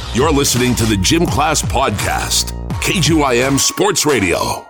You're listening to the Gym Class Podcast, KGYM Sports Radio.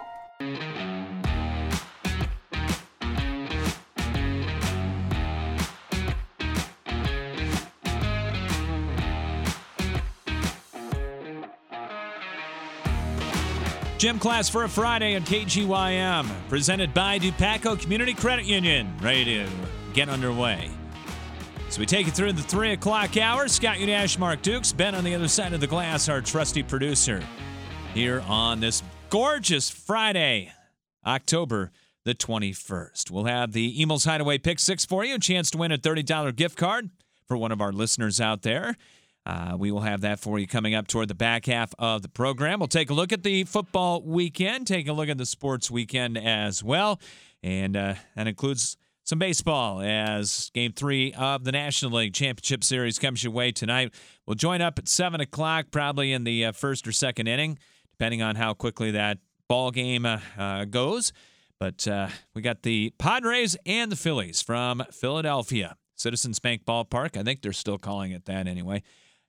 Gym Class for a Friday on KGYM, presented by Dupaco Community Credit Union. Ready to get underway. So we take you through the 3 o'clock hour. Scott Unash, Mark Dukes, Ben on the other side of the glass, our trusty producer, here on this gorgeous Friday, October the 21st. We'll have the Emil's Hideaway Pick 6 for you, a chance to win a $30 gift card for one of our listeners out there. We will have that for you coming up toward the back half of the program. We'll take a look at the football weekend, take a look at the sports weekend as well, and that includes some baseball as Game 3 of the National League Championship Series comes your way tonight. We'll join up at 7 o'clock, probably in the first or second inning, depending on how quickly that ball game goes. But we got the Padres and the Phillies from Philadelphia, Citizens Bank Ballpark. I think they're still calling it that anyway.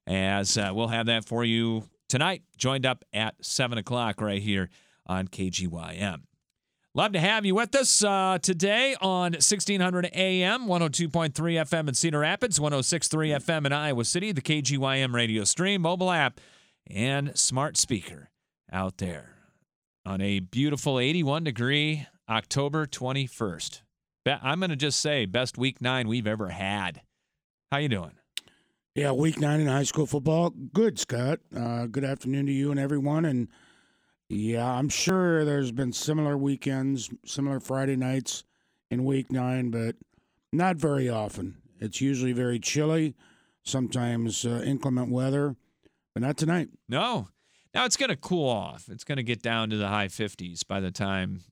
As we'll have that for you tonight, joined up at 7 o'clock right here on KGYM. Love to have you with us today on 1600 AM, 102.3 FM in Cedar Rapids, 106.3 FM in Iowa City, the KGYM radio stream, mobile app, and smart speaker out there on a beautiful 81-degree October 21st. I'm going to just say best week 9 we've ever had. How you doing? Yeah, week 9 in high school football. Good, Scott. Good afternoon to you and everyone. And, yeah, I'm sure there's been similar weekends, similar Friday nights in week 9, but not very often. It's usually very chilly, sometimes inclement weather, but not tonight. No. Now it's going to cool off. It's going to get down to the high 50s by the time,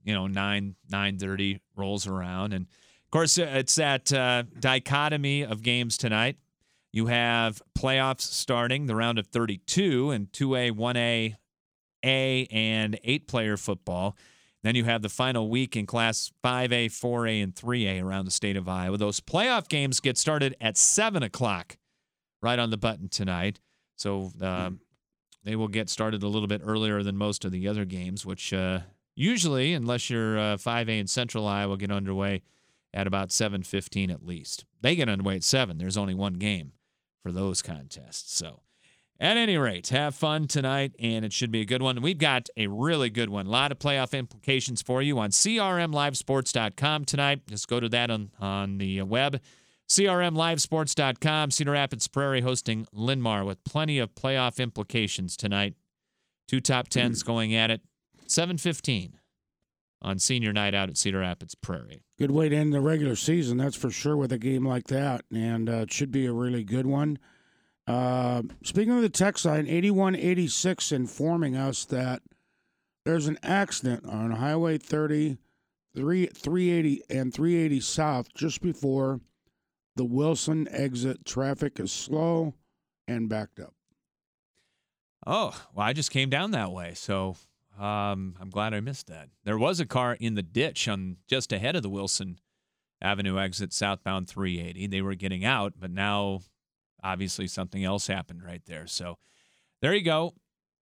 9:30 rolls around. And, of course, it's that dichotomy of games tonight. You have playoffs starting, the round of 32, and 2A, 1A, A, and 8-player football. Then you have the final week in Class 5A, 4A, and 3A around the state of Iowa. Those playoff games get started at 7 o'clock, right on the button tonight. So they will get started a little bit earlier than most of the other games, which usually, unless you're 5A in Central Iowa, get underway at about 7:15 at least. They get underway at 7. There's only one game for those contests. So at any rate, have fun tonight, and it should be a good one. We've got a really good one. A lot of playoff implications for you on crmlivesports.com tonight. Just go to that on the web. crmlivesports.com. Cedar Rapids Prairie hosting Linmar with plenty of playoff implications tonight. 2 top 10s going at it. 7:15 on senior night out at Cedar Rapids Prairie. Good way to end the regular season, that's for sure, with a game like that, and it should be a really good one. Speaking of the text line, 8186 informing us that there's an accident on Highway 30, 380 and 380 South just before the Wilson exit. Traffic is slow and backed up. Oh, well, I just came down that way, so I'm glad I missed that. There was a car in the ditch on just ahead of the Wilson Avenue exit, southbound 380. They were getting out, but now obviously something else happened right there. So there you go.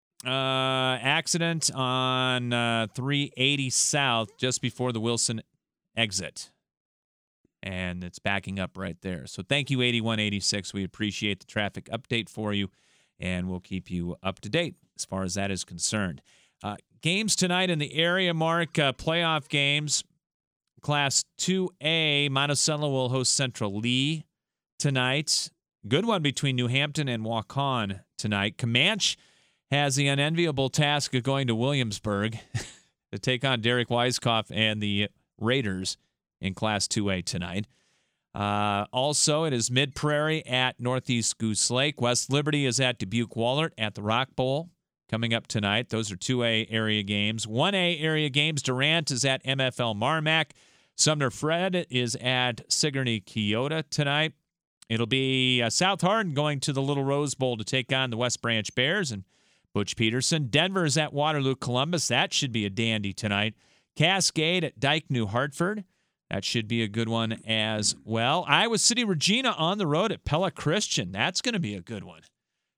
Accident on 380 South just before the Wilson exit. And it's backing up right there. So thank you, 8186. We appreciate the traffic update for you, and we'll keep you up to date as far as that is concerned. Games tonight in the area, Mark, playoff games. Class 2A, Monticello will host Central Lee tonight. Good one between New Hampton and Waukon tonight. Comanche has the unenviable task of going to Williamsburg to take on Derek Weiskopf and the Raiders in Class 2A tonight. Also, it is Mid-Prairie at Northeast Goose Lake. West Liberty is at Dubuque-Wahlert at the Rock Bowl coming up tonight. Those are 2A area games. 1A area games, Durant is at MFL Marmac. Sumner Fred is at Sigourney Keota tonight. It'll be South Hardin going to the Little Rose Bowl to take on the West Branch Bears and Butch Peterson. Denver is at Waterloo Columbus. That should be a dandy tonight. Cascade at Dyke New Hartford. That should be a good one as well. Iowa City Regina on the road at Pella Christian. That's going to be a good one.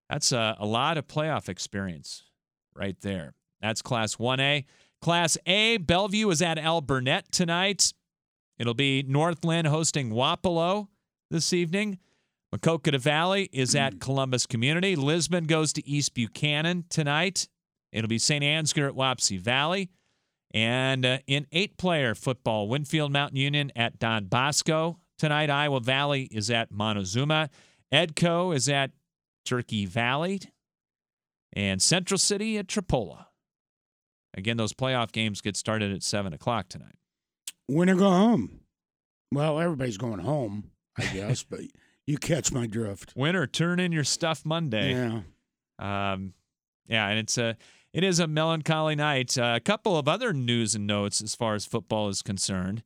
That's a lot of playoff experience right there. That's Class 1A. Class A, Bellevue is at Al Burnett tonight. It'll be Northland hosting Wapello this evening. Maquoketa Valley is at Columbus Community. Lisbon goes to East Buchanan tonight. It'll be St. Ansgar at Wapsie Valley. And in 8-player football, Winfield Mountain Union at Don Bosco tonight. Iowa Valley is at Montezuma. Edco is at Turkey Valley. And Central City at Tripola. Again, those playoff games get started at 7 o'clock tonight. Win or go home. Well, everybody's going home, I guess, but you catch my drift. Win or turn in your stuff Monday. Yeah. And it is a melancholy night. A couple of other news and notes as far as football is concerned.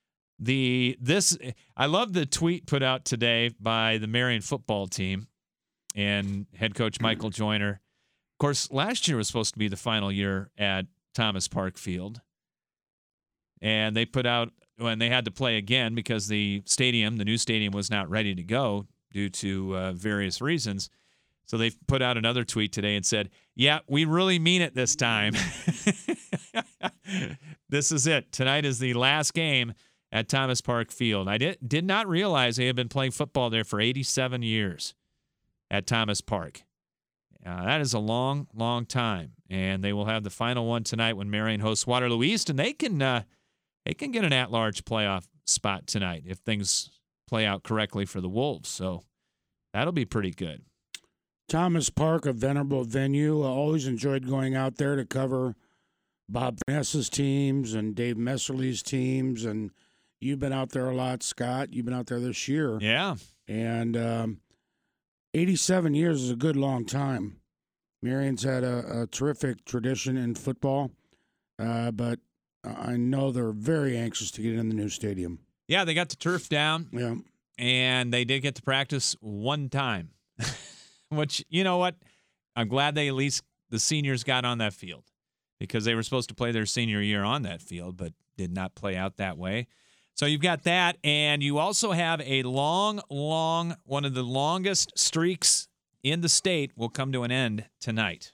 I love the tweet put out today by the Marion football team and head coach Michael Joyner. Of course, last year was supposed to be the final year at Thomas Park Field. And they put out, when they had to play again because the new stadium was not ready to go due to various reasons. So they put out another tweet today and said, yeah, we really mean it this time. This is it. Tonight is the last game at Thomas Park Field. I did not realize they had been playing football there for 87 years at Thomas Park. That is a long, long time. And they will have the final one tonight when Marion hosts Waterloo East, and they can get an at-large playoff spot tonight if things play out correctly for the Wolves. So that'll be pretty good. Thomas Park, a venerable venue. I always enjoyed going out there to cover Bob Vanessa's teams and Dave Messerly's teams. And you've been out there a lot, Scott. You've been out there this year. Yeah. And 87 years is a good long time. Marion's had a terrific tradition in football, but I know they're very anxious to get in the new stadium. Yeah, they got the turf down. Yeah. And they did get to practice one time. Which, you know what? I'm glad they at least the seniors got on that field because they were supposed to play their senior year on that field, but did not play out that way. So you've got that, and you also have a one of the longest streaks in the state will come to an end tonight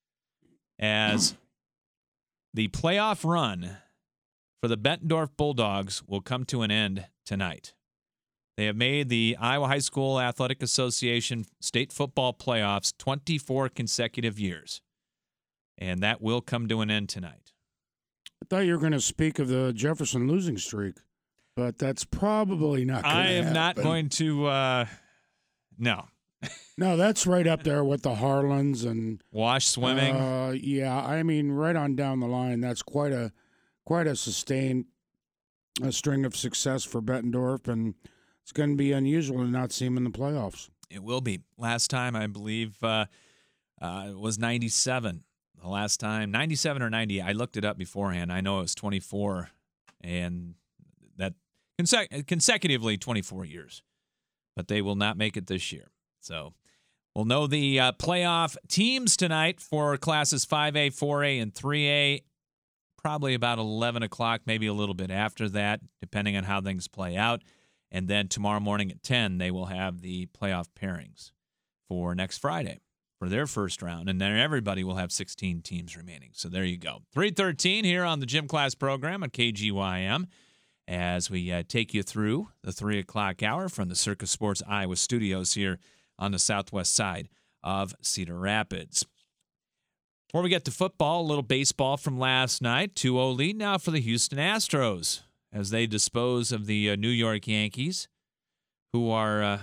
as the playoff run for the Bettendorf Bulldogs will come to an end tonight. They have made the Iowa High School Athletic Association state football playoffs 24 consecutive years, and that will come to an end tonight. I thought you were going to speak of the Jefferson losing streak, but that's probably not going to happen. I am not going to, no. No, that's right up there with the Harlans and Wash swimming. Yeah, I mean, right on down the line, that's quite a sustained string of success for Bettendorf, and it's going to be unusual to not see him in the playoffs. It will be. Last time, I believe, it was 97. The last time, 97 or 90. I looked it up beforehand. I know it was 24, and that consecutively 24 years. But they will not make it this year. So we'll know the playoff teams tonight for classes 5A, 4A, and 3A. Probably about 11 o'clock, maybe a little bit after that, depending on how things play out. And then tomorrow morning at 10, they will have the playoff pairings for next Friday for their first round. And then everybody will have 16 teams remaining. So there you go. 3:13 here on the Gym Class program at KGYM as we take you through the 3 o'clock hour from the Circus Sports Iowa studios here on the southwest side of Cedar Rapids. Before we get to football, a little baseball from last night. 2-0 lead now for the Houston Astros as they dispose of the New York Yankees, who are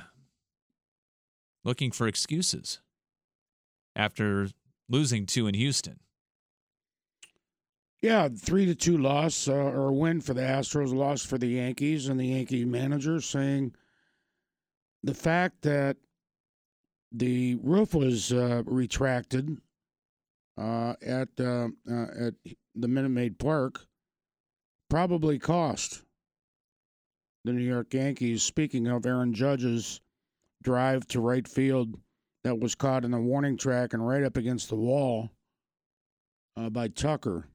looking for excuses after losing 2 in Houston. Yeah, 3-2 loss or win for the Astros, loss for the Yankees, and the Yankee manager saying the fact that the roof was retracted at the Minute Maid Park probably cost the New York Yankees. Speaking of Aaron Judge's drive to right field that was caught in the warning track and right up against the wall by Tucker.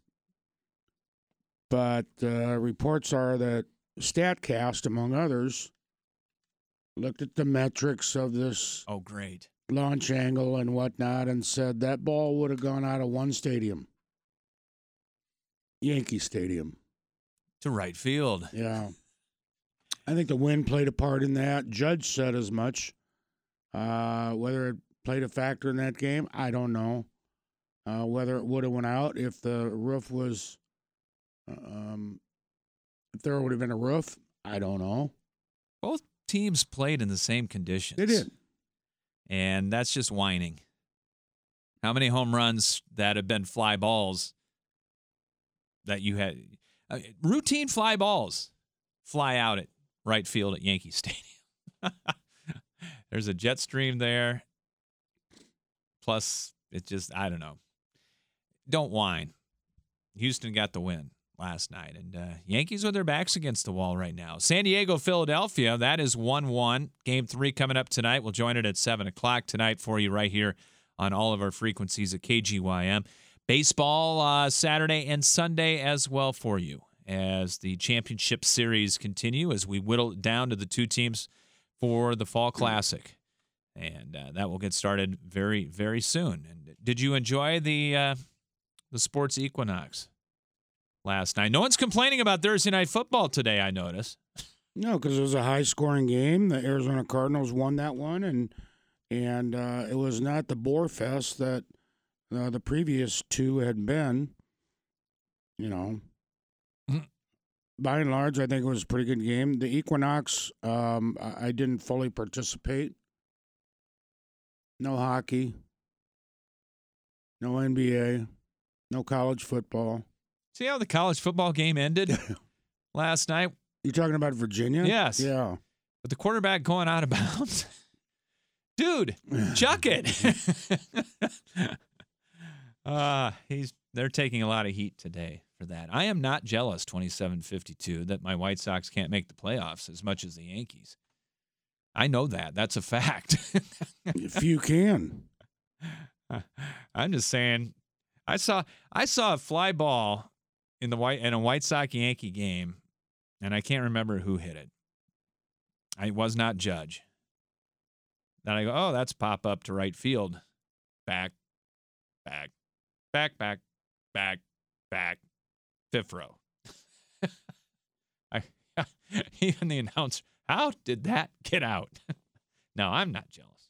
But reports are that StatCast, among others, looked at the metrics of this. Oh, great. launch angle and whatnot and said that ball would have gone out of one stadium. Yankee Stadium. To right field. Yeah. I think the wind played a part in that. Judge said as much. Whether it played a factor in that game, I don't know. Whether it would have went out if the roof was, if there would have been a roof, I don't know. Both teams played in the same conditions. They did. And that's just whining. How many home runs that have been fly balls that you had? Routine fly balls fly out at right field at Yankee Stadium. There's a jet stream there. Plus, it just, I don't know. Don't whine. Houston got the win last night. And Yankees with their backs against the wall right now. San Diego, Philadelphia, that is 1-1. Game 3 coming up tonight. We'll join it at 7 o'clock tonight for you right here on all of our frequencies at KGYM. Baseball Saturday and Sunday as well for you as the championship series continue as we whittle it down to the two teams for the Fall Classic. And that will get started very, very soon. And did you enjoy the sports equinox last night? No one's complaining about Thursday Night Football today, I notice. No, because it was a high-scoring game. The Arizona Cardinals won that one, and it was not the bore fest that the previous two had been. You know, by and large, I think it was a pretty good game. The equinox, I didn't fully participate. No hockey, no NBA, no college football. See how the college football game ended last night? You talking about Virginia? Yes. Yeah. With the quarterback going out of bounds? Dude, chuck it. They're taking a lot of heat today for that. I am not jealous, 27-52, that my White Sox can't make the playoffs as much as the Yankees. I know that. That's a fact. If you can. I'm just saying, I saw a fly ball in a White Sox Yankee game, and I can't remember who hit it. I was not Judge. Then I go, oh, that's pop up to right field. Back. Fifth row. Even the announcer, how did that get out? No, I'm not jealous.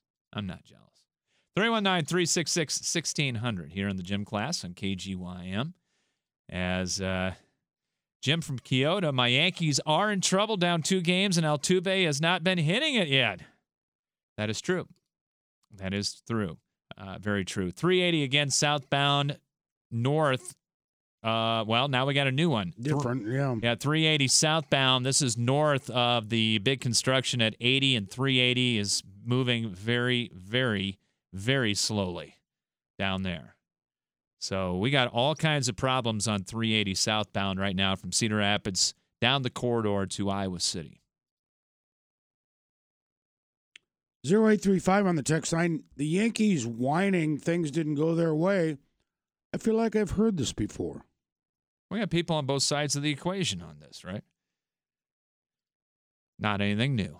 319-366-1600 here in the gym class on KGYM. As Jim from Kyoto, my Yankees are in trouble, down 2 games, and Altuve has not been hitting it yet. That is true. That is true. Very true. 380 again, southbound, north. Well, now we got a new one. Different, yeah. Yeah, 380 southbound. This is north of the big construction at 80, and 380 is moving very, very, very slowly down there. So we got all kinds of problems on 380 southbound right now from Cedar Rapids down the corridor to Iowa City. 0835 on the text line. The Yankees whining things didn't go their way. I feel like I've heard this before. We got people on both sides of the equation on this, right? Not anything new.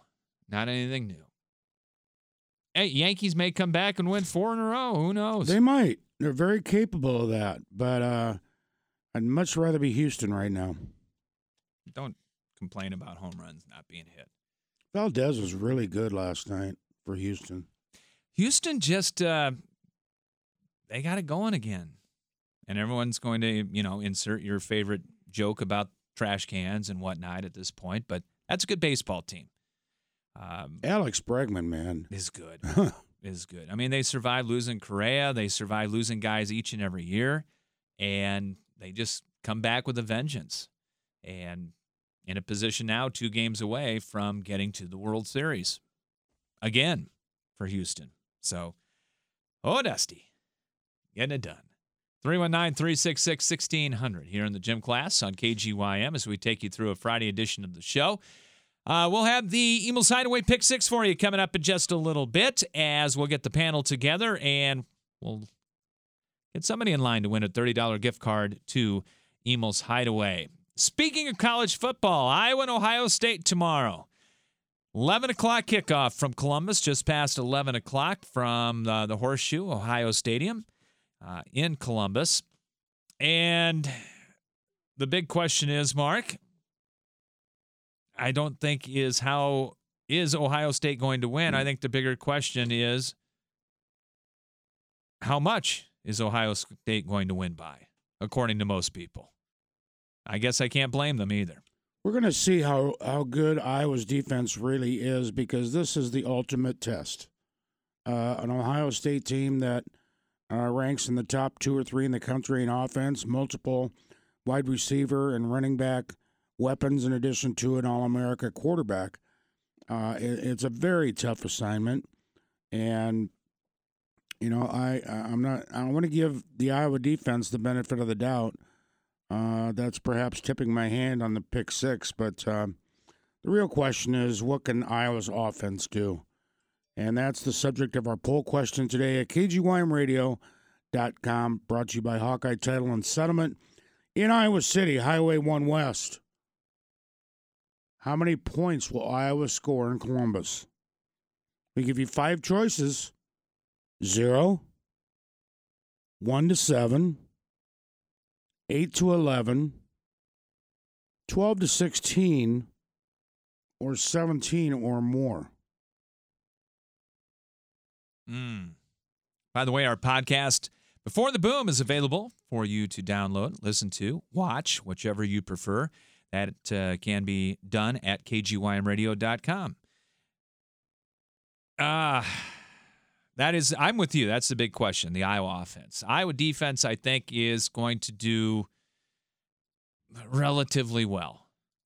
Hey, Yankees may come back and win 4 in a row. Who knows? They might. They're very capable of that. But I'd much rather be Houston right now. Don't complain about home runs not being hit. Valdez was really good last night for Houston. Houston just, they got it going again. And everyone's going to, insert your favorite joke about trash cans and whatnot at this point. But that's a good baseball team. Alex Bregman, man. Is good. Is good. I mean, they survived losing Correa. They survived losing guys each and every year. And they just come back with a vengeance. And in a position now 2 games away from getting to the World Series. Again for Houston. So, Dusty. Getting it done. 319-366-1600 here in the gym class on KGYM as we take you through a Friday edition of the show. We'll have the Emil's Hideaway Pick 6 for you coming up in just a little bit as we'll get the panel together and we'll get somebody in line to win a $30 gift card to Emil's Hideaway. Speaking of college football, Iowa and Ohio State tomorrow. 11 o'clock kickoff from Columbus, just past 11 o'clock from the Horseshoe, Ohio Stadium in Columbus. And the big question is, Mark, I don't think is how is Ohio State going to win? I think the bigger question is, how much is Ohio State going to win by, according to most people? I guess I can't blame them either. We're going to see how good Iowa's defense really is, because this is the ultimate test. An Ohio State team that ranks in the top 2 or 3 in the country in offense, multiple wide receiver and running back weapons in addition to an All-America quarterback. It's a very tough assignment, and I want to give the Iowa defense the benefit of the doubt. That's perhaps tipping my hand on the pick 6, but the real question is, what can Iowa's offense do? And that's the subject of our poll question today at KGYMradio.com, brought to you by Hawkeye Title and Settlement in Iowa City, Highway 1 West. How many points will Iowa score in Columbus? We give you 5 choices: 0, 1-7, 8-11, 12-16, or 17 or more. By the way, our podcast, Before the Boom, is available for you to download, listen to, watch, whichever you prefer. That can be done at kgymradio.com. That is, I'm with you. That's the big question, the Iowa offense. Iowa defense, I think, is going to do relatively well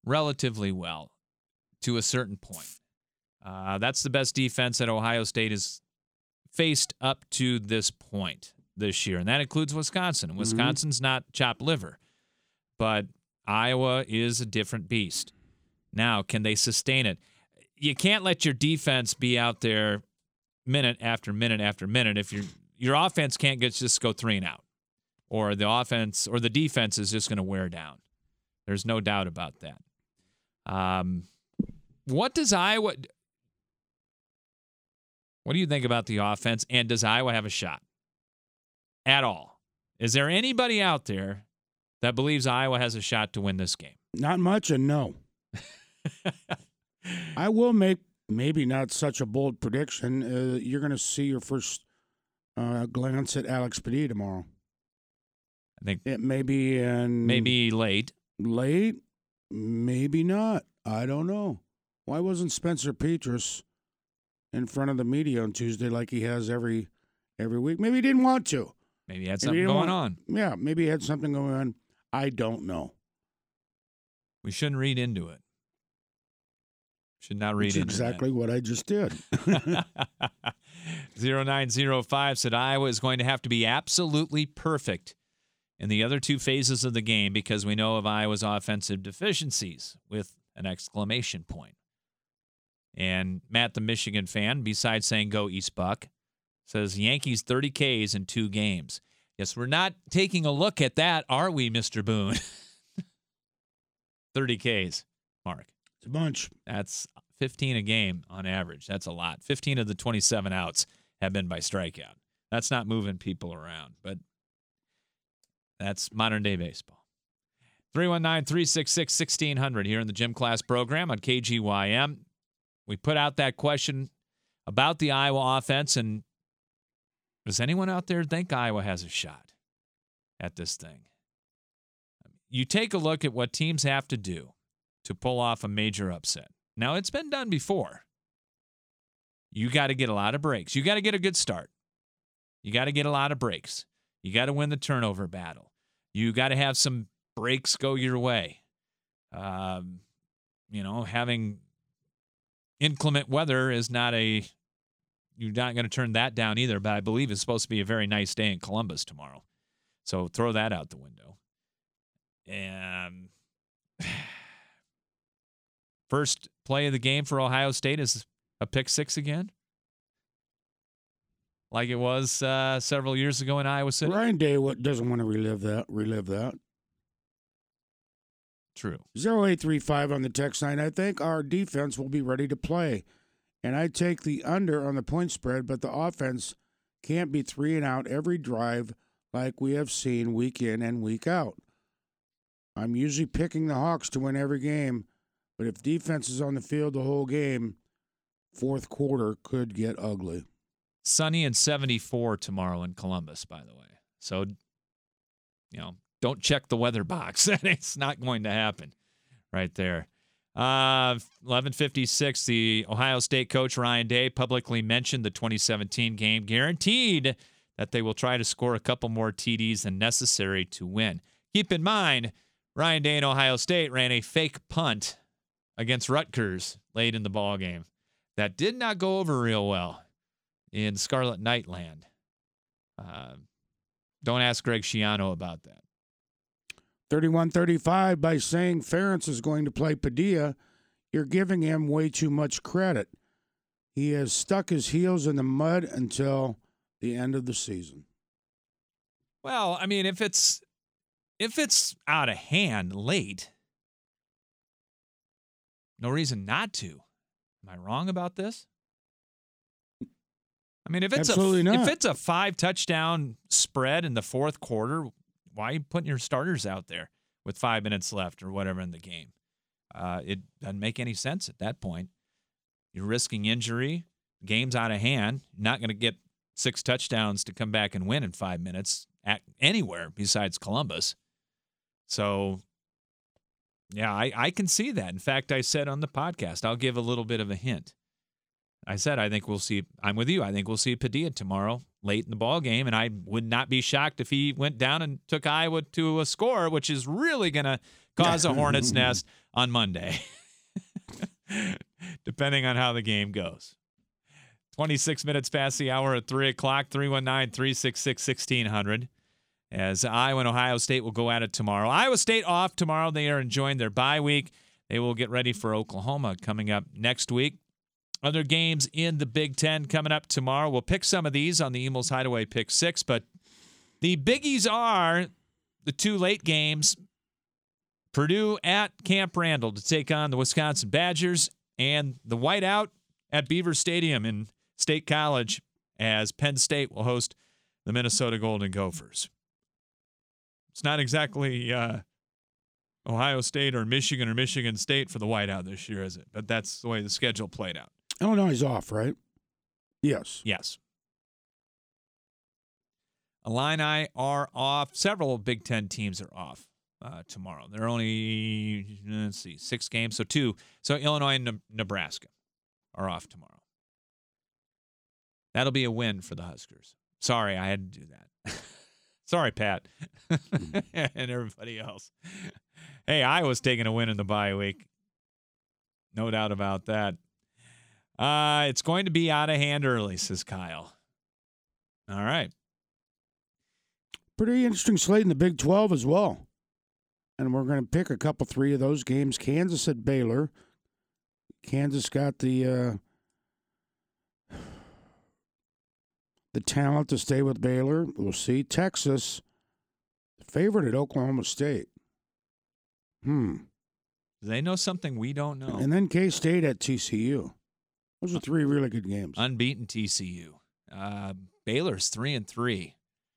to a certain point. That's the best defense that Ohio State has faced up to this point this year, and that includes Wisconsin. And Wisconsin's not chopped liver, but Iowa is a different beast. Now, can they sustain it? You can't let your defense be out there minute after minute after minute if your offense can't just go 3 and out, or the offense or the defense is just going to wear down. There's no doubt about that. What do you think about the offense, and does Iowa have a shot at all? Is there anybody out there that believes Iowa has a shot to win this game? Not much, and no. I will make maybe not such a bold prediction. You're going to see your first glance at Alex Padilla tomorrow. I think it may be maybe late. Late? Maybe not. I don't know. Why wasn't Spencer Petras in front of the media on Tuesday like he has every week? Maybe he didn't want to. Maybe he had something going on. Yeah, maybe he had something going on. I don't know. We shouldn't read into it. Should not read into exactly what I just did. 0905 said Iowa is going to have to be absolutely perfect in the other 2 phases of the game because we know of Iowa's offensive deficiencies, with an exclamation point. And Matt, the Michigan fan, besides saying go East Buck, says Yankees 30 Ks in 2 games. Yes, we're not taking a look at that, are we, Mr. Boone? 30 Ks, Mark. It's a bunch. That's 15 a game on average. That's a lot. 15 of the 27 outs have been by strikeout. That's not moving people around, but that's modern-day baseball. 319-366-1600 here in the Gym Class program on KGYM. We put out that question about the Iowa offense, and does anyone out there think Iowa has a shot at this thing? You take a look at what teams have to do to pull off a major upset. Now, it's been done before. You got to get a lot of breaks. You got to get a good start. You got to get a lot of breaks. You got to win the turnover battle. You got to have some breaks go your way. Having inclement weather is not you're not going to turn that down either, but I believe it's supposed to be a very nice day in Columbus tomorrow. So throw that out the window. And first play of the game for Ohio State is a pick 6 again, like it was several years ago in Iowa City. Ryan Day doesn't want to relive that. True. 0835 on the text line. I think our defense will be ready to play. And I take the under on the point spread, but the offense can't be 3 and out every drive like we have seen week in and week out. I'm usually picking the Hawks to win every game, but if defense is on the field the whole game, fourth quarter could get ugly. Sunny and 74 tomorrow in Columbus, by the way. So, don't check the weather box. It's not going to happen right there. 11:56, the Ohio State coach Ryan Day publicly mentioned the 2017 game, guaranteed that they will try to score a couple more TDs than necessary to win. Keep in mind, Ryan Day and Ohio State ran a fake punt against Rutgers late in the ball game. That did not go over real well in Scarlet Nightland. Don't ask Greg Schiano about that. 31-35, by saying Ferentz is going to play Padilla, you're giving him way too much credit. He has stuck his heels in the mud until the end of the season. Well, I mean, if it's out of hand late, no reason not to. Am I wrong about this? I mean, if it's a 5-touchdown spread in the fourth quarter, why are you putting your starters out there with 5 minutes left or whatever in the game? It doesn't make any sense at that point. You're risking injury. Game's out of hand. You're not going to get 6 touchdowns to come back and win in 5 minutes at anywhere besides Columbus. So, yeah, I can see that. In fact, I said on the podcast, I'll give a little bit of a hint. I said I think we'll see. I'm with you. I think we'll see Padilla tomorrow late in the ball game, and I would not be shocked if he went down and took Iowa to a score, which is really going to cause a hornet's nest on Monday, depending on how the game goes. 26 minutes past the hour at 3 o'clock, 319-366-1600. As Iowa and Ohio State will go at it tomorrow. Iowa State off tomorrow. They are enjoying their bye week. They will get ready for Oklahoma coming up next week. Other games in the Big Ten coming up tomorrow. We'll pick some of these on the Eagles Hideaway Pick 6, but the biggies are the 2 late games. Purdue at Camp Randall to take on the Wisconsin Badgers, and the whiteout at Beaver Stadium in State College as Penn State will host the Minnesota Golden Gophers. It's not exactly Ohio State or Michigan State for the whiteout this year, is it? But that's the way the schedule played out. Illinois is off, right? Yes. Yes. Illini are off. Several Big Ten teams are off tomorrow. They're only, 6 games, so 2. So Illinois and Nebraska are off tomorrow. That'll be a win for the Huskers. Sorry, I had to do that. Sorry, Pat. And everybody else. Hey, Iowa's taking a win in the bye week. No doubt about that. It's going to be out of hand early, says Kyle. All right. Pretty interesting slate in the Big 12 as well. And we're going to pick a couple, 3 of those games. Kansas at Baylor. Kansas got the talent to stay with Baylor. We'll see. Texas, favorite at Oklahoma State. Do they know something we don't know? And then K-State at TCU. Those are 3 really good games. Unbeaten TCU. Baylor's 3-3.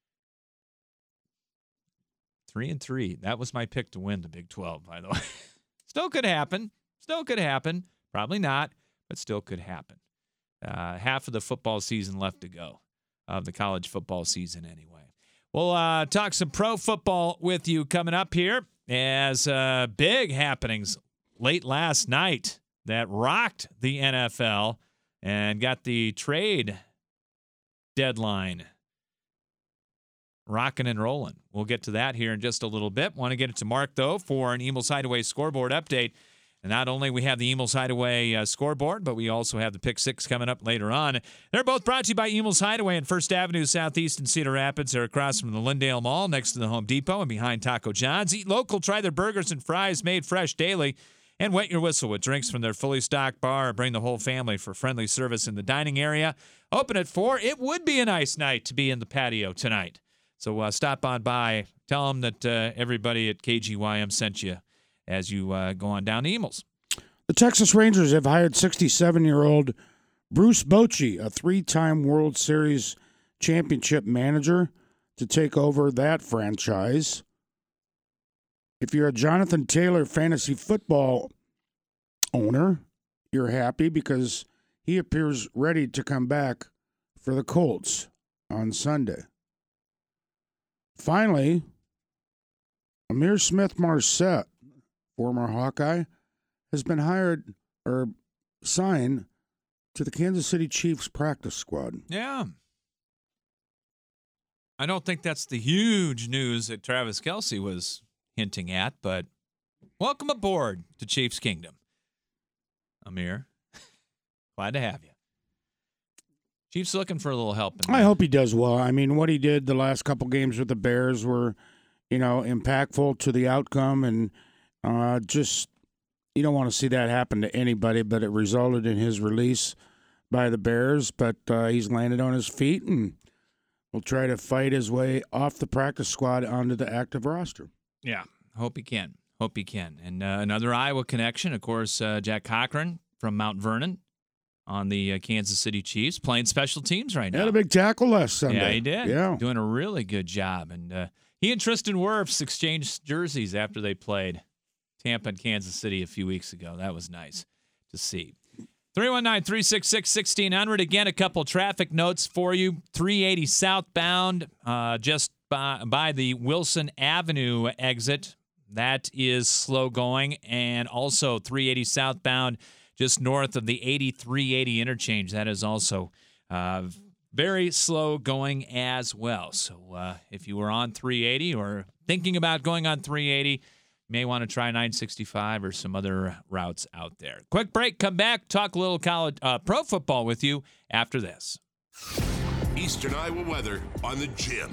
3-3. That was my pick to win the Big 12, by the way. Still could happen. Probably not, but still could happen. Half of the football season left to go, of the college football season anyway. We'll talk some pro football with you coming up here as big happenings late last night that rocked the NFL and got the trade deadline rocking and rolling. We'll get to that here in just a little bit. Want to get it to Mark, though, for an Eagles Hideaway scoreboard update. And not only we have the Eagles Hideaway scoreboard, but we also have the Pick 6 coming up later on. They're both brought to you by Eagles Hideaway in First Avenue Southeast in Cedar Rapids. They're across from the Lindale Mall next to the Home Depot and behind Taco John's. Eat local, try their burgers and fries made fresh daily, and wet your whistle with drinks from their fully stocked bar. Bring the whole family for friendly service in the dining area. Open at 4. It would be a nice night to be in the patio tonight. So stop on by. Tell them that everybody at KGYM sent you as you go on down the Emils. The Texas Rangers have hired 67-year-old Bruce Bochy, a 3-time World Series championship manager, to take over that franchise. If you're a Jonathan Taylor fantasy football owner, you're happy because he appears ready to come back for the Colts on Sunday. Finally, Amir Smith-Marset, former Hawkeye, has been hired or signed to the Kansas City Chiefs practice squad. Yeah. I don't think that's the huge news that Travis Kelce was hinting at, but welcome aboard to Chiefs Kingdom. Amir, glad to have you. Chiefs looking for a little help. I hope he does well. I mean, what he did the last couple games with the Bears were, impactful to the outcome, and just you don't want to see that happen to anybody, but it resulted in his release by the Bears, but he's landed on his feet and will try to fight his way off the practice squad onto the active roster. Yeah, hope he can. And another Iowa connection, of course, Jack Cochran from Mount Vernon on the Kansas City Chiefs, playing special teams right now. Had a big tackle last Sunday. Yeah, he did. Yeah. Doing a really good job. And he and Tristan Wirfs exchanged jerseys after they played Tampa and Kansas City a few weeks ago. That was nice to see. 319-366-1600. Again, a couple traffic notes for you. 380 southbound, just by the Wilson Avenue exit. That is slow going. And also 380 southbound, just north of the 8380 interchange. That is also very slow going as well. So if you were on 380 or thinking about going on 380, you may want to try 965 or some other routes out there. Quick break, come back, talk a little college pro football with you after this. Eastern Iowa weather on the Gym.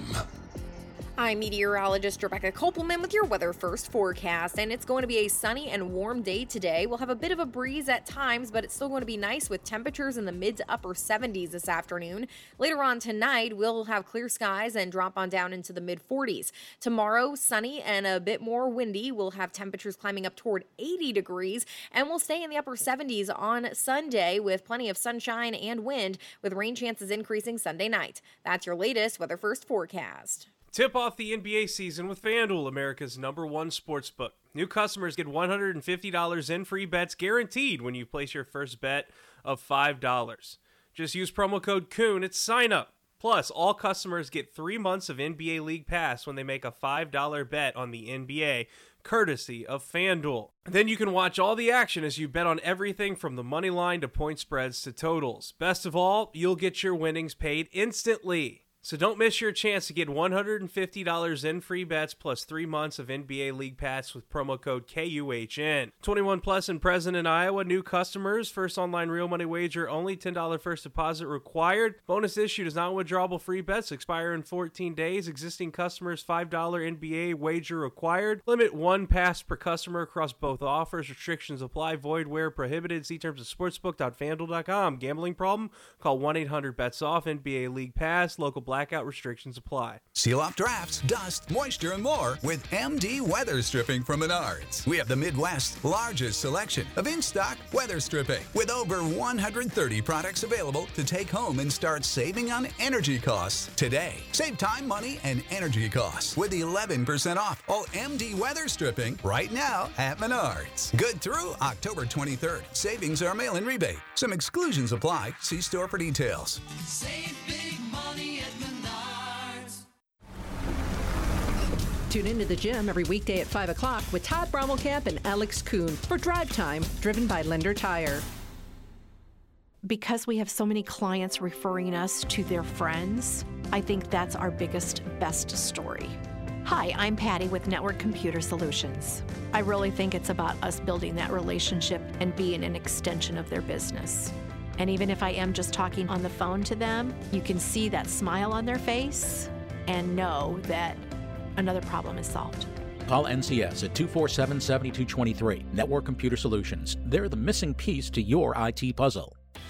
I'm meteorologist Rebecca Kopelman with your Weather First forecast, and it's going to be a sunny and warm day today. We'll have a bit of a breeze at times, but it's still going to be nice with temperatures in the mid to upper 70s this afternoon. Later on tonight, we'll have clear skies and drop on down into the mid 40s. Tomorrow, sunny and a bit more windy. We'll have temperatures climbing up toward 80 degrees, and we'll stay in the upper 70s on Sunday with plenty of sunshine and wind, with rain chances increasing Sunday night. That's your latest Weather First forecast. Tip off the NBA season with FanDuel, America's #1 sportsbook. New customers get $150 in free bets guaranteed when you place your first bet of $5. Just use promo code KOON at sign up. Plus, all customers get 3 months of NBA League Pass when they make a $5 bet on the NBA, courtesy of FanDuel. Then you can watch all the action as you bet on everything from the money line to point spreads to totals. Best of all, you'll get your winnings paid instantly. So don't miss your chance to get $150 in free bets plus 3 months of NBA League Pass with promo code KUHN. 21 plus and present in Iowa. New customers. First online real money wager only. $10 first deposit required. Bonus issued is non-withdrawable free bets. Expire in 14 days. Existing customers $5 NBA wager required. Limit 1 pass per customer across both offers. Restrictions apply. Void where prohibited. See terms at sportsbook.fanduel.com. Gambling problem? Call 1-800-BETS-OFF. NBA League Pass. Local blackout restrictions apply. Seal off drafts, dust, moisture, and more with MD Weather Stripping from Menards. We have the Midwest's largest selection of in-stock weather stripping with over 130 products available to take home and start saving on energy costs today. Save time, money, and energy costs with 11% off all MD Weather Stripping right now at Menards. Good through October 23rd. Savings are mail-in rebate. Some exclusions apply. See store for details. Save big money at Menards. Tune into the Gym every weekday at 5 o'clock with Todd Brommelkamp and Alex Kuhn for Drive Time, driven by Lender Tire. Because we have so many clients referring us to their friends, I think that's our biggest, best story. Hi, I'm Patty with Network Computer Solutions. I really think it's about us building that relationship and being an extension of their business. And even if I am just talking on the phone to them, you can see that smile on their face and know that another problem is solved. Call NCS at 247-7223. Network Computer Solutions. They're the missing piece to your IT puzzle.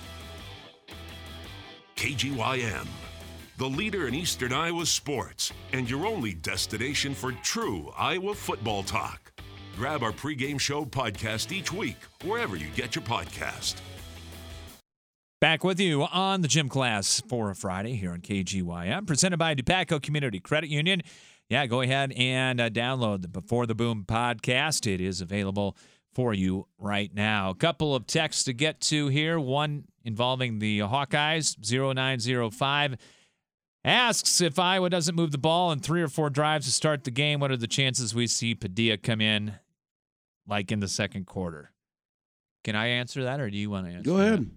KGYM, the leader in Eastern Iowa sports and your only destination for true Iowa football talk. Grab our pregame show podcast each week, wherever you get your podcast. Back with you on the Gym Class for a Friday here on KGYM, presented by DuPaco Community Credit Union. Yeah, go ahead and download the Before the Boom podcast. It is available for you right now. A couple of texts to get to here. One involving the Hawkeyes, 0905. Asks if Iowa doesn't move the ball in 3 or 4 drives to start the game, what are the chances we see Padilla come in like in the second quarter? Can I answer that, or do you want to answer Go ahead.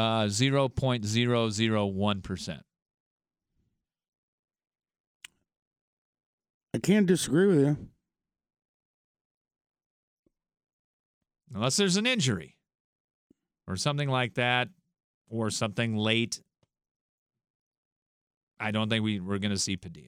0.001%. I can't disagree with you. Unless there's an injury or something like that, or something late, I don't think we're going to see Padilla.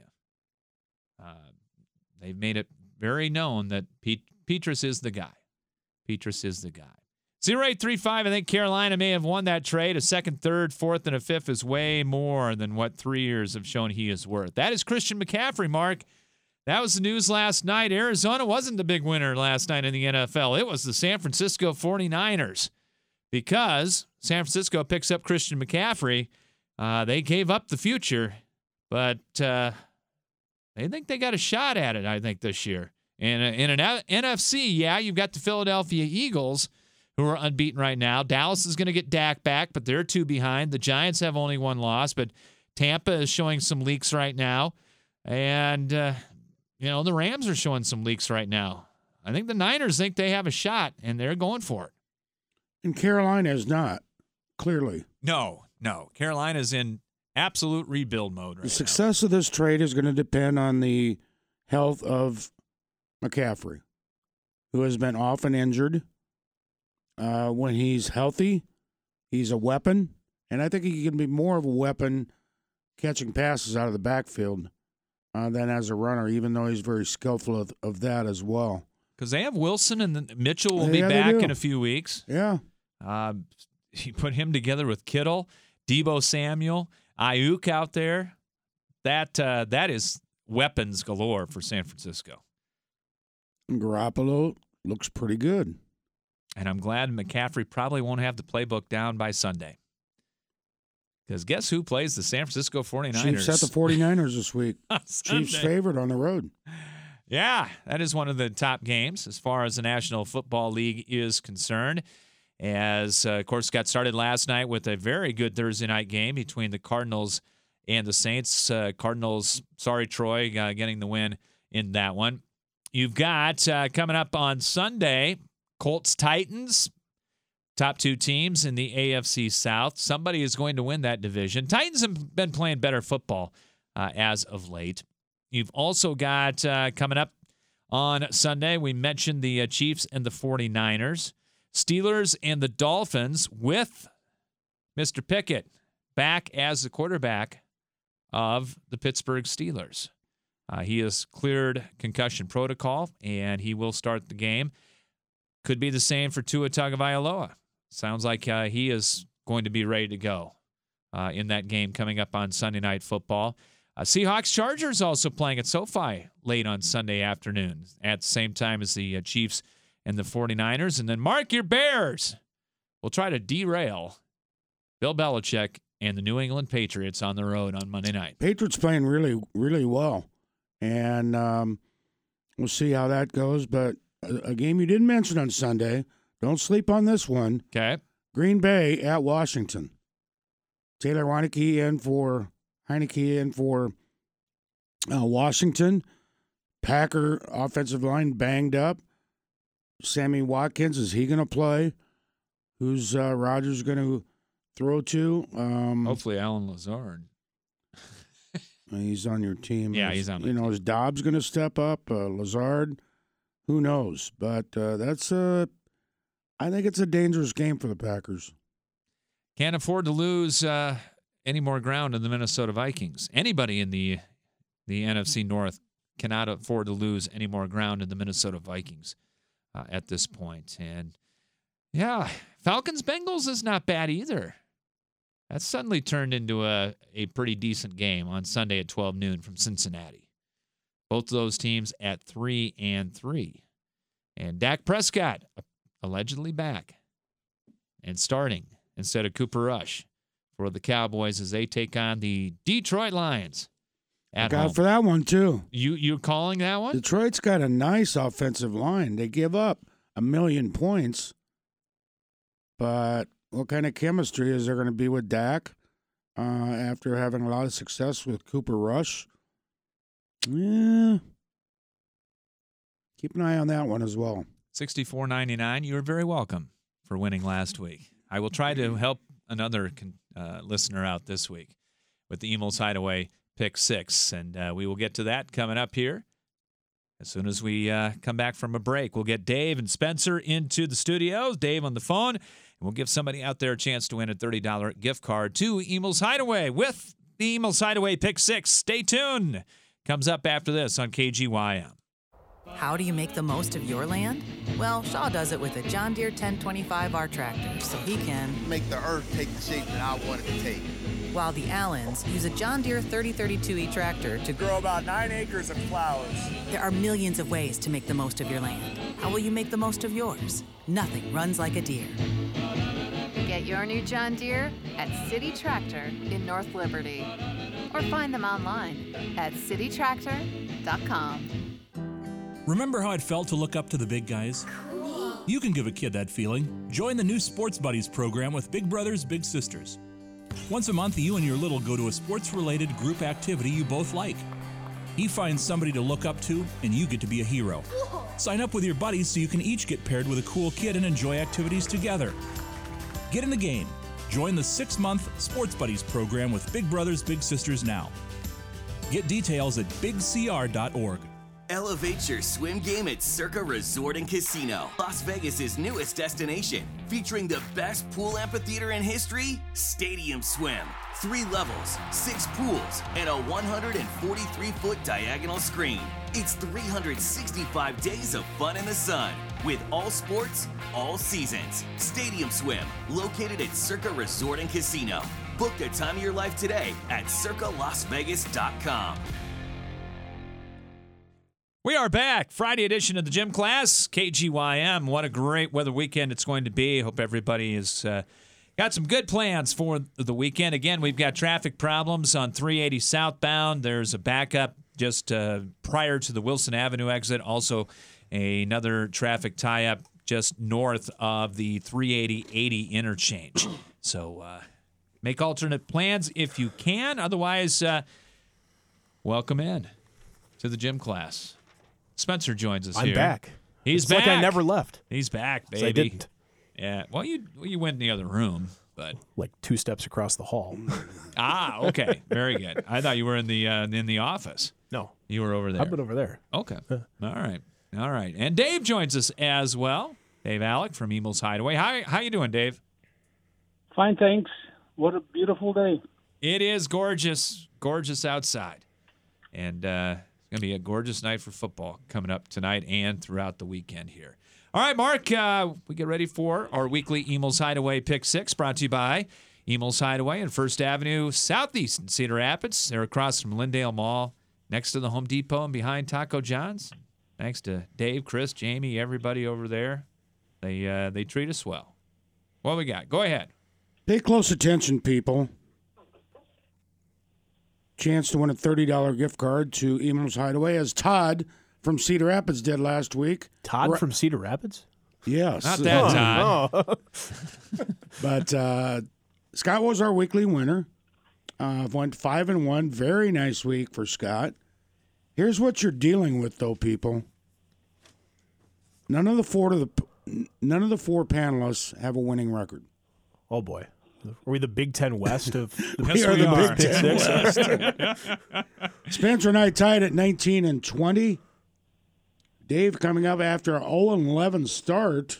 They've made it very known that Petrus is the guy. Petrus is the guy. 0835, I think Carolina may have won that trade. A second, third, fourth, and a fifth is way more than what 3 years have shown he is worth. That is Christian McCaffrey, Mark. That was the news last night. Arizona wasn't the big winner last night in the NFL. It was the San Francisco 49ers. Because San Francisco picks up Christian McCaffrey, they gave up the future, but they think they got a shot at it, I think, this year. And in an NFC, yeah, you've got the Philadelphia Eagles, who are unbeaten right now. Dallas is going to get Dak back, but they're 2 behind. The Giants have only 1 loss, but Tampa is showing some leaks right now. And, the Rams are showing some leaks right now. I think the Niners think they have a shot, and they're going for it. And Carolina is not, clearly. No. Carolina's in absolute rebuild mode right now. The success of this trade is going to depend on the health of McCaffrey, who has been often injured. When he's healthy, he's a weapon. And I think he can be more of a weapon catching passes out of the backfield than as a runner, even though he's very skillful of that as well. Because they have Wilson, and then Mitchell will be back in a few weeks. Yeah. You put him together with Kittle, Deebo Samuel, Ayuk out there. That is weapons galore for San Francisco. And Garoppolo looks pretty good. And I'm glad McCaffrey probably won't have the playbook down by Sunday. Because guess who plays the San Francisco 49ers? Chiefs at the 49ers this week. Chiefs favored on the road. Yeah, that is one of the top games as far as the National Football League is concerned. As, of course, got started last night with a very good Thursday night game between the Cardinals and the Saints. Cardinals, sorry, Troy, getting the win in that one. You've got coming up on Sunday, Colts-Titans, top 2 teams in the AFC South. Somebody is going to win that division. Titans have been playing better football as of late. You've also got coming up on Sunday, we mentioned the Chiefs and the 49ers. Steelers and the Dolphins with Mr. Pickett back as the quarterback of the Pittsburgh Steelers. He has cleared concussion protocol, and he will start the game. Could be the same for Tua Tagovailoa. Sounds like he is going to be ready to go in that game coming up on Sunday Night Football. Seahawks-Chargers also playing at SoFi late on Sunday afternoon at the same time as the Chiefs and the 49ers. And then mark your Bears. We'll try to derail Bill Belichick and the New England Patriots on the road on Monday night. Patriots playing really, really well. And we'll see how that goes. But a game you didn't mention on Sunday, don't sleep on this one. Okay. Green Bay at Washington. Taylor Heineke in for Washington. Packer offensive line banged up. Sammy Watkins, is he going to play? Who's Rodgers going to throw to? Hopefully Alan Lazard. He's on your team. Yeah, he's on my team. Is Dobbs going to step up? Lazard? Who knows? But I think it's a dangerous game for the Packers. Can't afford to lose any more ground in the Minnesota Vikings. Anybody in the NFC North cannot afford to lose any more ground in the Minnesota Vikings at this point. And, yeah, Falcons-Bengals is not bad either. That suddenly turned into a pretty decent game on Sunday at 12 noon from Cincinnati. Both of those teams at 3-3. And Dak Prescott, allegedly back and starting instead of Cooper Rush for the Cowboys as they take on the Detroit Lions at home. For that one, too. You calling that one? Detroit's got a nice offensive line. They give up 1 million points. But what kind of chemistry is there going to be with Dak after having a lot of success with Cooper Rush? Yeah. Keep an eye on that one as well. $64.99. You are very welcome for winning last week. I will try to help another listener out this week with the Emil's Hideaway Pick 6, and we will get to that coming up here as soon as we come back from a break. We'll get Dave and Spencer into the studio. Dave on the phone, and we'll give somebody out there a chance to win a $30 gift card to Emil's Hideaway with the Emil's Hideaway Pick 6. Stay tuned. Comes up after this on KGYM. How do you make the most of your land? Well, Shaw does it with a John Deere 1025R tractor, so he can make the earth take the shape that I want it to take. While the Allens use a John Deere 3032E tractor to grow about 9 acres of flowers. There are millions of ways to make the most of your land. How will you make the most of yours? Nothing runs like a Deere. Get your new John Deere at City Tractor in North Liberty. Or find them online at citytractor.com. Remember how it felt to look up to the big guys? You can give a kid that feeling. Join the new Sports Buddies program with Big Brothers Big Sisters. Once a month, you and your little go to a sports-related group activity you both like. He finds somebody to look up to, and you get to be a hero. Sign up with your buddies so you can each get paired with a cool kid and enjoy activities together. Get in the game. Join the 6-month Sports Buddies program with Big Brothers Big Sisters now. Get details at bigcr.org. Elevate your swim game at Circa Resort and Casino, Las Vegas's newest destination. Featuring the best pool amphitheater in history, Stadium Swim. 3 levels, 6 pools, and a 143-foot diagonal screen. It's 365 days of fun in the sun, with all sports, all seasons. Stadium Swim, located at Circa Resort and Casino. Book the time of your life today at circalasvegas.com. We are back. Friday edition of the Gym Class, KGYM. What a great weather weekend it's going to be. Hope everybody has got some good plans for the weekend. Again, we've got traffic problems on 380 southbound. There's a backup just prior to the Wilson Avenue exit. Also, another traffic tie-up just north of the 380-80 interchange. So make alternate plans if you can. Otherwise, welcome in to the Gym Class. Spencer joins us here. I'm back. He's it's back. like I never left. He's back, baby. I didn't. Yeah. Well, you went in the other room, but like 2 steps across the hall. Okay. Very good. I thought you were in the office. No, you were over there. I've been over there. Okay. All right. And Dave joins us as well. Dave Alec from Emil's Hideaway. How you doing, Dave? Fine, thanks. What a beautiful day. It is gorgeous outside, and it's going to be a gorgeous night for football coming up tonight and throughout the weekend here. All right, Mark, we get ready for our weekly Emil's Hideaway Pick 6, brought to you by Emil's Hideaway and First Avenue Southeast in Cedar Rapids. They're across from Lindale Mall, next to the Home Depot and behind Taco John's. Thanks to Dave, Chris, Jamie, everybody over there. They treat us well. What we got? Go ahead. Pay close attention, people. Chance to win a $30 gift card to Emil's Hideaway, as Todd from Cedar Rapids did last week. Todd from Cedar Rapids? Yes. Not that Todd. But Scott was our weekly winner. Went 5-1. Very nice week for Scott. Here's what you're dealing with, though, people. None of the four panelists have a winning record. Oh boy. Are we the Big Ten West of the We are the Big Ten West. Spencer and I tied at 19-20. Dave coming up after an 0-11 start,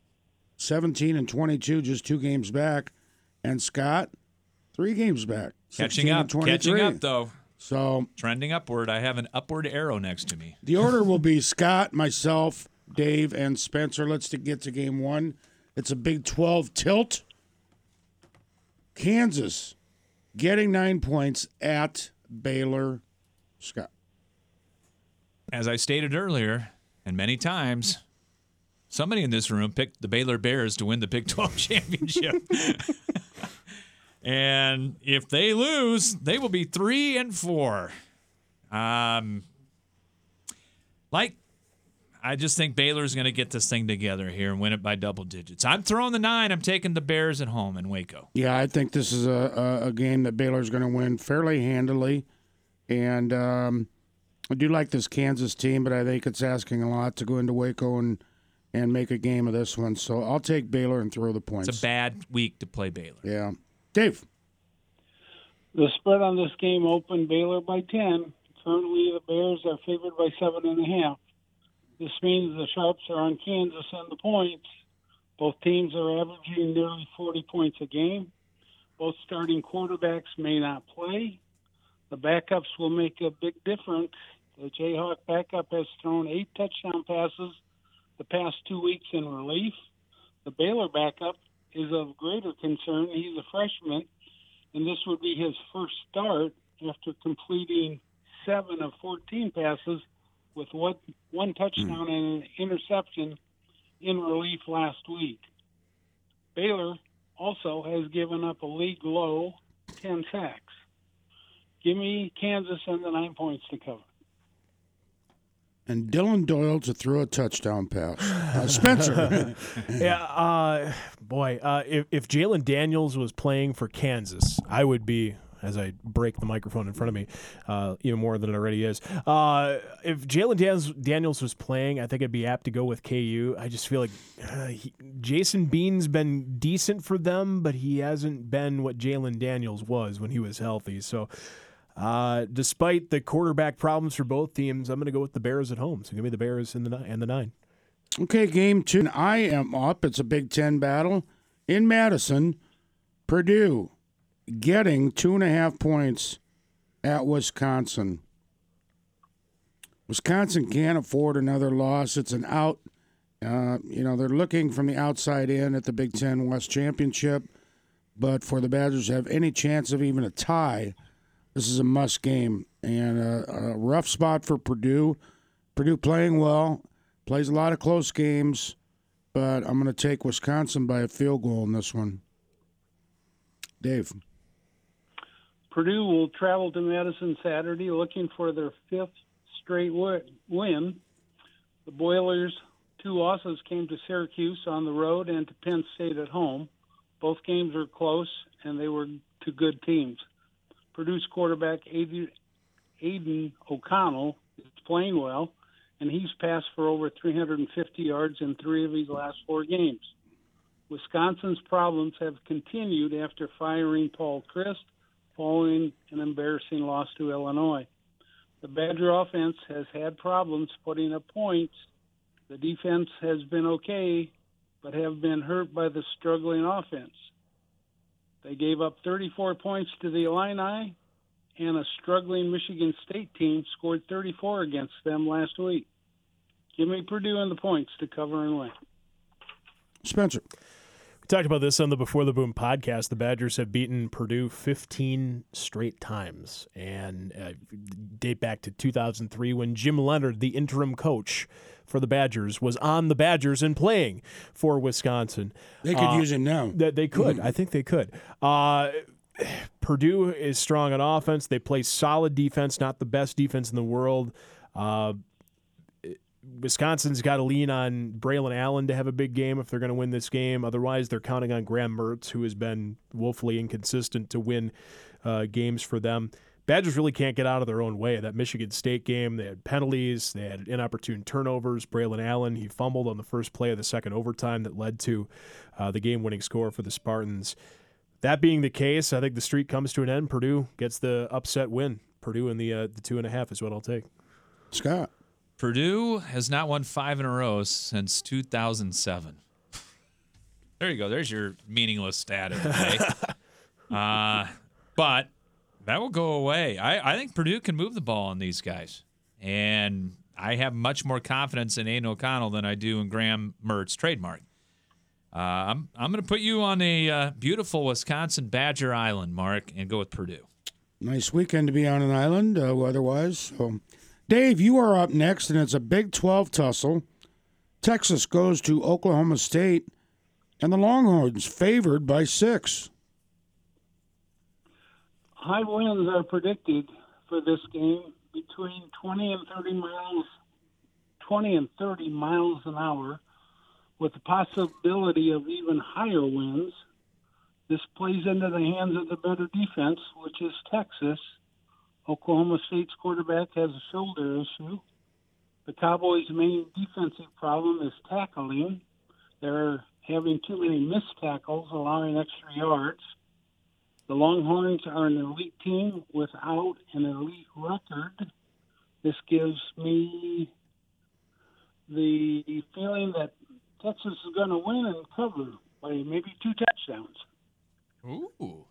17-22, just 2 games back. And Scott, 3 games back. Catching up though. So trending upward. I have an upward arrow next to me. The order will be Scott, myself, Dave, and Spencer. Let's get to game 1. It's a Big 12 tilt. Kansas getting 9 points at Baylor. Scott. As I stated earlier, and many times, Somebody in this room picked the Baylor Bears to win the Big 12 championship. And if they lose, they will be 3-4. I just think Baylor's going to get this thing together here and win it by double digits. I'm throwing the 9. I'm taking the Bears at home in Waco. Yeah, I think this is a game that Baylor's going to win fairly handily. And I do like this Kansas team, but I think it's asking a lot to go into Waco and make a game of this one. So I'll take Baylor and throw the points. It's a bad week to play Baylor. Yeah. Dave. The spread on this game opened Baylor by 10. Currently, the Bears are favored by 7.5. This means the Sharps are on Kansas and the points. Both teams are averaging nearly 40 points a game. Both starting quarterbacks may not play. The backups will make a big difference. The Jayhawk backup has thrown 8 touchdown passes the past 2 weeks in relief. The Baylor backup is of greater concern. He's a freshman, and this would be his first start after completing 7 of 14 passes with one touchdown and an interception in relief last week. Baylor also has given up a league-low 10 sacks. Give me Kansas and the 9 points to cover. And Dylan Doyle to throw a touchdown pass. Spencer. Yeah, if Jalen Daniels was playing for Kansas, I would be, as I break the microphone in front of me, even more than it already is. If Jalen Daniels was playing, I think I'd be apt to go with KU. I just feel like Jason Bean's been decent for them, but he hasn't been what Jalen Daniels was when he was healthy. So despite the quarterback problems for both teams, I'm going to go with the Bears at home. So give me the Bears and the 9. Okay, game 2. I am up. It's a Big Ten battle in Madison. Purdue getting 2.5 points at Wisconsin. Wisconsin can't afford another loss. It's an out. They're looking from the outside in at the Big Ten West Championship. But for the Badgers to have any chance of even a tie, this is a must game. And a rough spot for Purdue. Purdue playing well, plays a lot of close games, but I'm going to take Wisconsin by a field goal in this one. Dave. Purdue will travel to Madison Saturday looking for their 5th straight win. The Boilers' 2 losses came to Syracuse on the road and to Penn State at home. Both games were close, and they were to good teams. Purdue's quarterback, Aiden O'Connell, is playing well, and he's passed for over 350 yards in 3 of his last 4 games. Wisconsin's problems have continued after firing Paul Chryst following an embarrassing loss to Illinois. The Badger offense has had problems putting up points. The defense has been okay, but have been hurt by the struggling offense. They gave up 34 points to the Illini, and a struggling Michigan State team scored 34 against them last week. Give me Purdue and the points to cover and win. Spencer. We talked about this on the Before the Boom podcast. The Badgers have beaten Purdue 15 straight times, and date back to 2003 when Jim Leonard, the interim coach for the Badgers, was on the Badgers and playing for Wisconsin. They could use it now. They could. I think they could. Purdue is strong on offense. They play solid defense, not the best defense in the world. Wisconsin's got to lean on Braylon Allen to have a big game if they're going to win this game. Otherwise, they're counting on Graham Mertz, who has been woefully inconsistent, to win games for them. Badgers really can't get out of their own way. That Michigan State game, they had penalties, they had inopportune turnovers. Braylon Allen, he fumbled on the first play of the second overtime that led to the game-winning score for the Spartans. That being the case, I think the streak comes to an end. Purdue gets the upset win. Purdue in the 2.5 is what I'll take. Scott. Purdue has not won 5 in a row since 2007. There you go. There's your meaningless stat of the day. But that will go away. I think Purdue can move the ball on these guys. And I have much more confidence in Aiden O'Connell than I do in Graham Mertz, trademark. I'm going to put you on a beautiful Wisconsin Badger Island, Mark, and go with Purdue. Nice weekend to be on an island, weather-wise. So, Dave, you are up next, and it's a Big 12 tussle. Texas goes to Oklahoma State, and the Longhorns favored by 6. High winds are predicted for this game between 20 and 30 miles an hour, with the possibility of even higher winds. This plays into the hands of the better defense, which is Texas. Oklahoma State's quarterback has a shoulder issue. The Cowboys' main defensive problem is tackling. They're having too many missed tackles, allowing extra yards. The Longhorns are an elite team without an elite record. This gives me the feeling that Texas is going to win and cover by maybe 2 touchdowns. Ooh.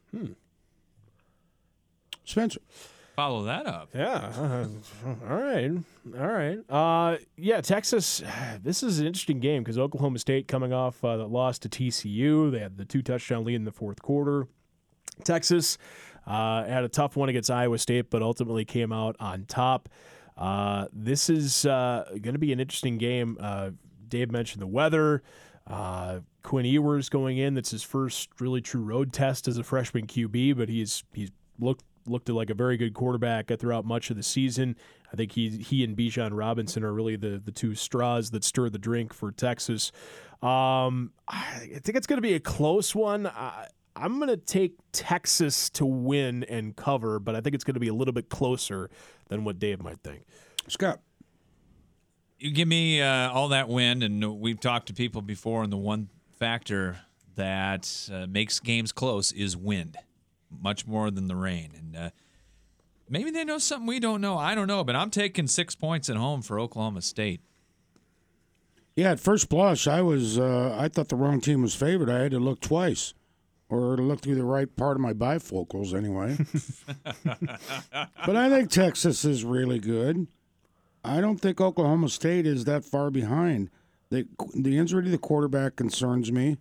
Spencer. Follow that up. Yeah. All right. Yeah, Texas, this is an interesting game because Oklahoma State coming off the loss to TCU. They had the 2-touchdown lead in the fourth quarter. Texas had a tough one against Iowa State, but ultimately came out on top. This is going to be an interesting game. Dave mentioned the weather. Quinn Ewers going in. That's his first really true road test as a freshman QB, but he's looked like a very good quarterback throughout much of the season. I think he and Bijan Robinson are really the two straws that stir the drink for Texas. I think it's going to be a close one. I'm going to take Texas to win and cover, but I think it's going to be a little bit closer than what Dave might think. Scott. You give me all that wind, and we've talked to people before, and the one factor that makes games close is wind, much more than the rain. And maybe they know something we don't know. I don't know, but I'm taking 6 points at home for Oklahoma State. Yeah, at first blush, I thought the wrong team was favored. I had to look twice, or to look through the right part of my bifocals anyway. But I think Texas is really good. I don't think Oklahoma State is that far behind. The injury to the quarterback concerns me.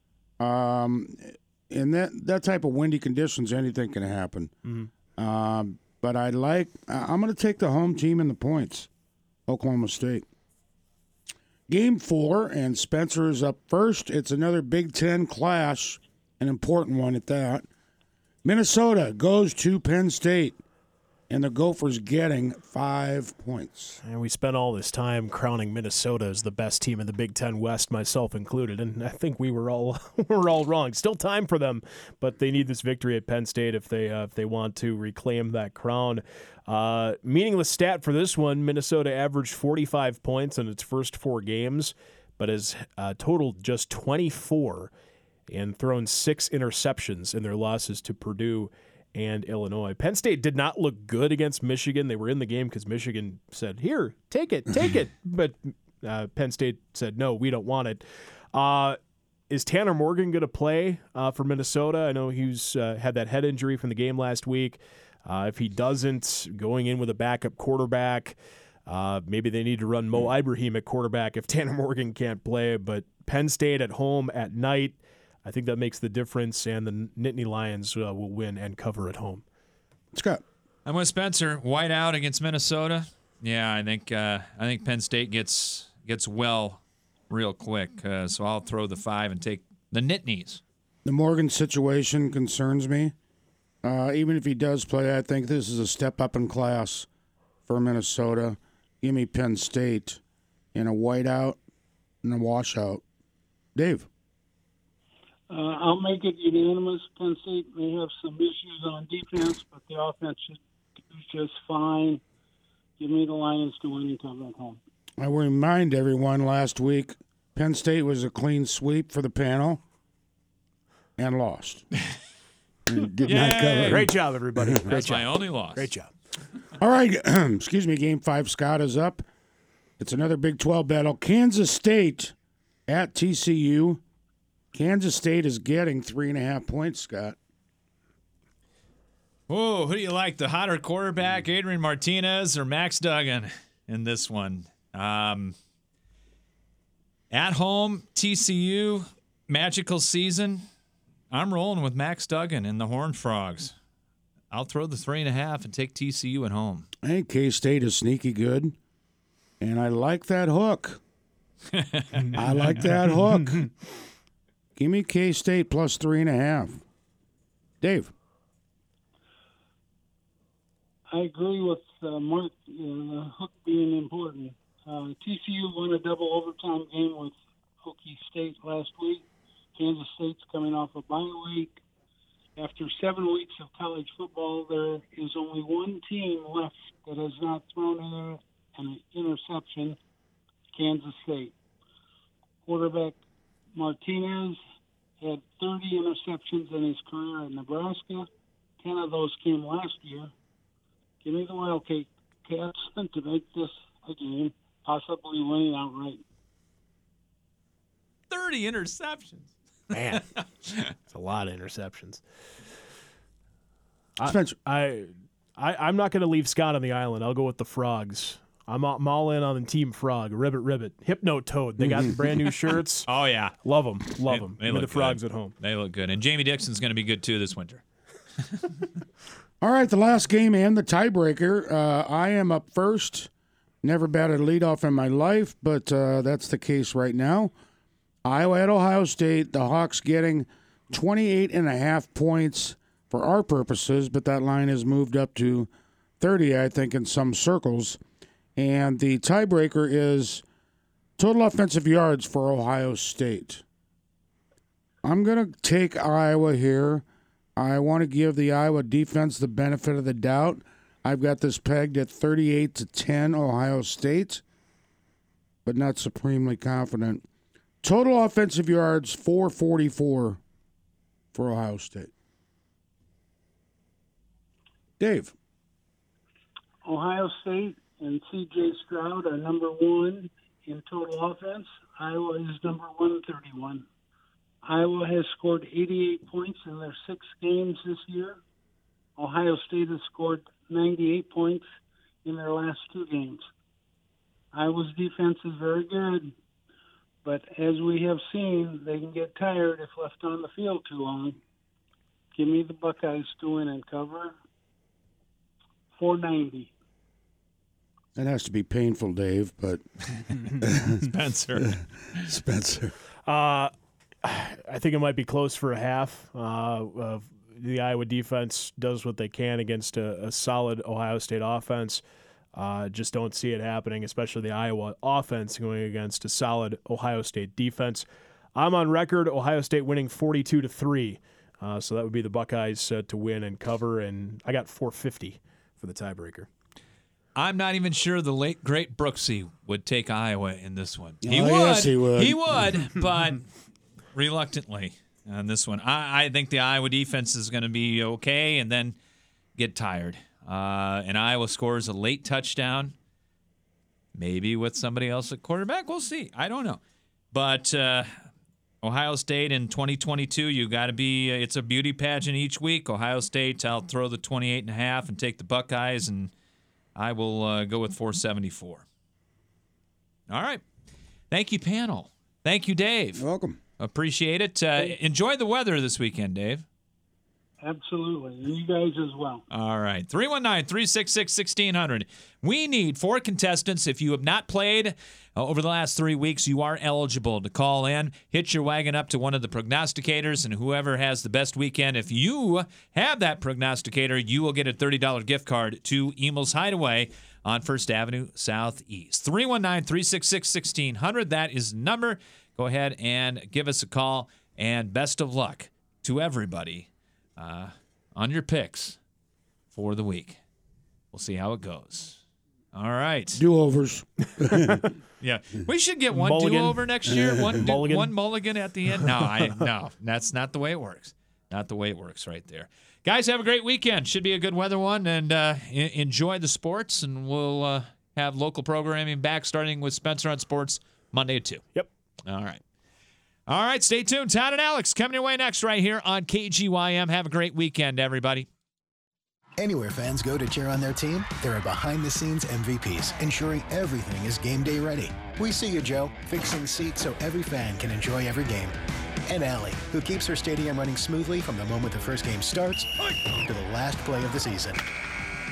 In that type of windy conditions, anything can happen. Mm-hmm. But I'm going to take the home team in the points, Oklahoma State. Game 4, and Spencer is up first. It's another Big Ten clash, an important one at that. Minnesota goes to Penn State, and the Gophers getting 5 points. And we spent all this time crowning Minnesota as the best team in the Big Ten West, myself included, and I think we were all wrong. Still time for them, but they need this victory at Penn State if they want to reclaim that crown. Meaningless stat for this one: Minnesota averaged 45 points in its first 4 games, but has totaled just 24 and thrown 6 interceptions in their losses to Purdue and Illinois. Penn State did not look good against Michigan. They were in the game because Michigan said, "Here, take it." But Penn State said, "No, we don't want it." Is Tanner Morgan going to play for Minnesota? I know he's had that head injury from the game last week. If he doesn't, going in with a backup quarterback, maybe they need to run Mo Ibrahim at quarterback if Tanner Morgan can't play. But Penn State at home at night, I think that makes the difference, and the Nittany Lions will win and cover at home. Scott. I'm with Spencer. White out against Minnesota. Yeah, I think Penn State gets well real quick. So I'll throw the 5 and take the Nittanies. The Morgan situation concerns me. Even if he does play, I think this is a step up in class for Minnesota. Give me Penn State in a whiteout and a washout. Dave. I'll make it unanimous. Penn State may have some issues on defense, but the offense should do just fine. Give me the Lions to win and cover at home. I will remind everyone last week, Penn State was a clean sweep for the panel and lost. And did not cover. Great job, everybody. That's my only loss. Great job. All right. Excuse me. Game 5, Scott, is up. It's another Big 12 battle. Kansas State at TCU. Kansas State is getting 3.5 points, Scott. Oh, who do you like? The hotter quarterback, Adrian Martinez, or Max Duggan in this one? At home, TCU, magical season. I'm rolling with Max Duggan and the Horned Frogs. I'll throw the 3.5 and take TCU at home. I think K-State is sneaky good, and I like that hook. I like that hook. Give me K-State plus 3.5. Dave. I agree with Mark, the hook being important. TCU won a double overtime game with Hokie State last week. Kansas State's coming off a bye week. After 7 weeks of college football, there is only one team left that has not thrown in an interception, Kansas State. Quarterback Martinez had 30 interceptions in his career at Nebraska. 10 of those came last year. Give me the Wildcats to make this a game, possibly winning outright. 30 interceptions. Man, it's a lot of interceptions. Spencer. I'm not going to leave Scott on the island. I'll go with the Frogs. I'm all in on the Team Frog. Ribbit. Hypno Toad. They got the brand new shirts. Oh, yeah. Love them. They look the Frogs good. at home. They look good. And Jamie Dixon's going to be good, too, this winter. All right, the last game and the tiebreaker. I am up first. Never batted a leadoff in my life, but that's the case right now. Iowa at Ohio State. The Hawks getting 28.5 points for our purposes, but that line has moved up to 30, I think, in some circles. And the tiebreaker is total offensive yards for Ohio State. I'm going to take Iowa here. I want to give the Iowa defense the benefit of the doubt. I've got this pegged at 38-10 Ohio State, but not supremely confident. Total offensive yards, 444 for Ohio State. Dave. Ohio State and C.J. Stroud are number one in total offense. Iowa is number 131. Iowa has scored 88 points in their 6 games this year. Ohio State has scored 98 points in their last 2 games. Iowa's defense is very good, but as we have seen, they can get tired if left on the field too long. Give me the Buckeyes to win and cover. 490. That has to be painful, Dave, but Spencer. I think it might be close for a half. The Iowa defense does what they can against a solid Ohio State offense. Just don't see it happening, especially the Iowa offense going against a solid Ohio State defense. I'm on record, Ohio State winning 42-3. So that would be the Buckeyes to win and cover, and I got 450 for the tiebreaker. I'm not even sure the late, great Brooksy would take Iowa in this one. Yes, he would. He would, but reluctantly on this one. I think the Iowa defense is going to be okay and then get tired. And Iowa scores a late touchdown, maybe with somebody else at quarterback. We'll see. I don't know. But Ohio State in 2022, you got to be it's a beauty pageant each week. Ohio State, I'll throw the 28.5 and take the Buckeyes, and I will go with 474. All right. Thank you, panel. Thank you, Dave. You're welcome. Appreciate it. Enjoy the weather this weekend, Dave. Absolutely. And you guys as well. All right. 319-366-1600. We need 4 contestants. If you have not played over the last 3 weeks, you are eligible to call in. Hitch your wagon up to one of the prognosticators, and whoever has the best weekend, if you have that prognosticator, you will get a $30 gift card to Emel's Hideaway on First Avenue Southeast. 319-366-1600. That is the number. Go ahead and give us a call, and best of luck to everybody on your picks for the week. We'll see how it goes. All right. Do-overs. Yeah. We should get one Mulligan. do-over next year. One mulligan at the end. No. No, that's not the way it works. Not the way it works right there. Guys, have a great weekend. Should be a good weather one, and enjoy the sports, and we'll have local programming back starting with Spencer on Sports Monday at 2. Yep. All right. All right, stay tuned. Todd and Alex coming your way next right here on KGYM. Have a great weekend, everybody. Anywhere fans go to cheer on their team, there are behind-the-scenes MVPs ensuring everything is game day ready. We see you, Joe, fixing seats so every fan can enjoy every game. And Allie, who keeps her stadium running smoothly from the moment the first game starts to the last play of the season.